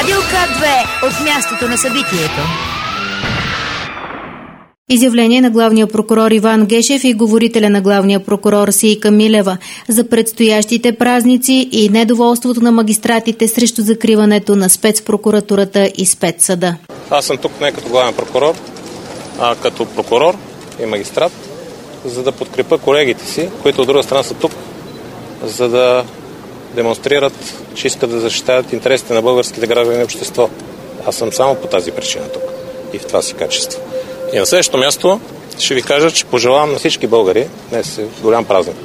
Радио К2 от мястото на събитието. Изявление на главния прокурор Иван Гешев и говорителя на главния прокурор Сийка Милева за предстоящите празници и недоволството на магистратите срещу закриването на спецпрокуратурата и спецсъда. Аз съм тук не като главен прокурор, а като прокурор и магистрат, за да подкрепя колегите си, които от друга страна са тук, за да демонстрират, че искат да защитават интересите на българските граждани и общество. Аз съм само по тази причина тук и в това си качество. И на следващото място ще ви кажа, че пожелавам на всички българи, днес е голям празник,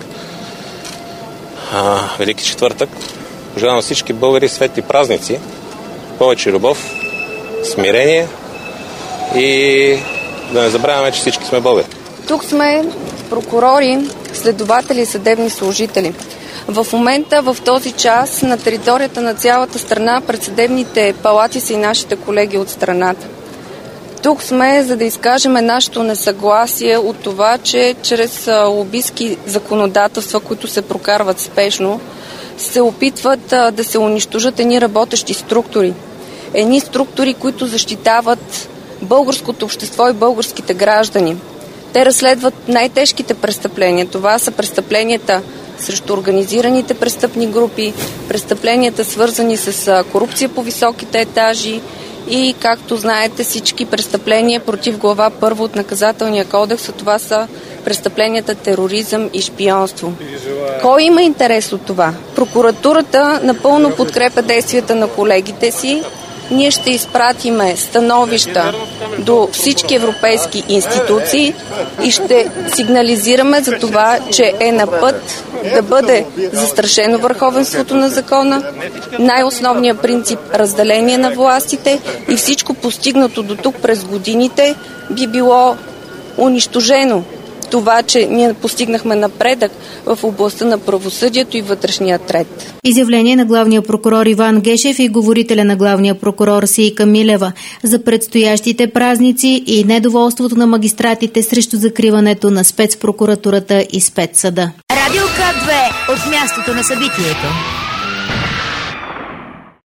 Велики четвъртък, пожелавам на всички българи светли празници, повече любов, смирение и да не забравяме, че всички сме българи. Тук сме прокурори, следователи и съдебни служители. В момента, в този час, на територията на цялата страна, пред съдебните палати са и нашите колеги от страната. Тук сме, за да изкажем нашето несъгласие от това, че чрез лобистки законодателства, които се прокарват спешно, се опитват да се унищожат едни работещи структури. Едни структури, които защитават българското общество и българските граждани. Те разследват най-тежките престъпления. Това са престъпленията срещу организираните престъпни групи, престъпленията свързани с корупция по високите етажи и, както знаете, всички престъпления против глава 1 от Наказателния кодекс, това са престъпленията тероризъм и шпионство. Кой има интерес от това? Прокуратурата напълно подкрепя действията на колегите си. Ние ще изпратиме становища до всички европейски институции и ще сигнализираме за това, че е на път да бъде застрашено върховенството на закона, най-основният принцип разделение на властите и всичко постигнато до тук през годините би било унищожено. Това, че ние постигнахме напредък в областта на правосъдието и вътрешния ред. Изявление на главния прокурор Иван Гешев и говорителя на главния прокурор Сийка Милева за предстоящите празници и недоволството на магистратите срещу закриването на спецпрокуратурата и спецсъда. Радио К2 от мястото на събитието.